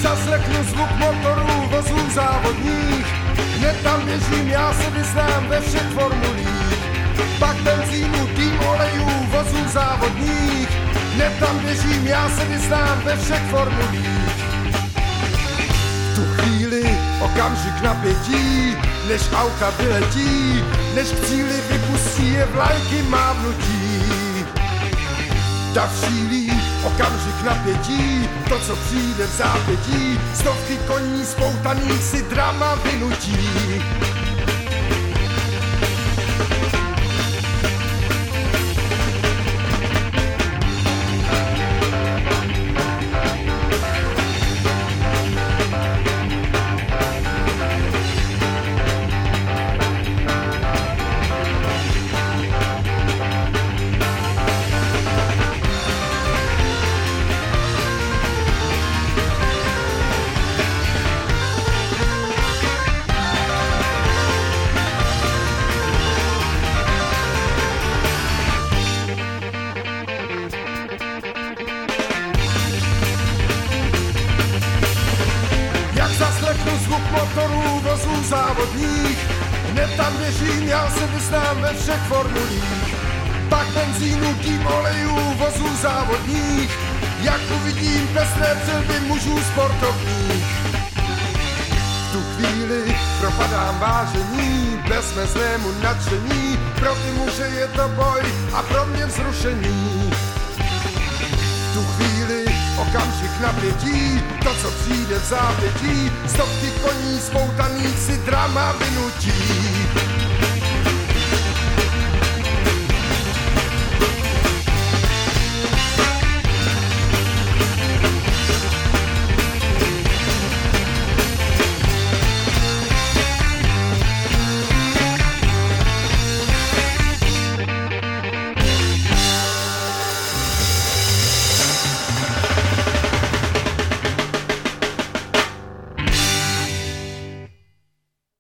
zaslechnu zvuk motorů, vozů závodních, hned tam běžím, já se vyznám ve všech formulích. Pak benzínu, tým olejů, vozů závodních, hned tam běžím, já se vyznám ve všech formulích. V tu chvíli okamžik napětí, než auta vyletí, než k cíli vypustí je vlajky mávnutí. Tak šílí okamžik napětí, to, co přijde v zápětí, stovky koní spoutaných si drama vynutí. Zaslechnu zvuk motorů, vozů závodních, hned tam běžím, já se vyznám ve všech formulích. Pak benzínu, tým olejů, vozů závodních, jak uvidím pestré přilby mužů sportovních. V tu chvíli propadám vážení, bezmeznému nadšení, pro ty muže je to boj a pro mě vzrušení. V tu chvíli okamžik napětí, to, co přijde v zápětí, stovky koní spoutaných si drama vynutí.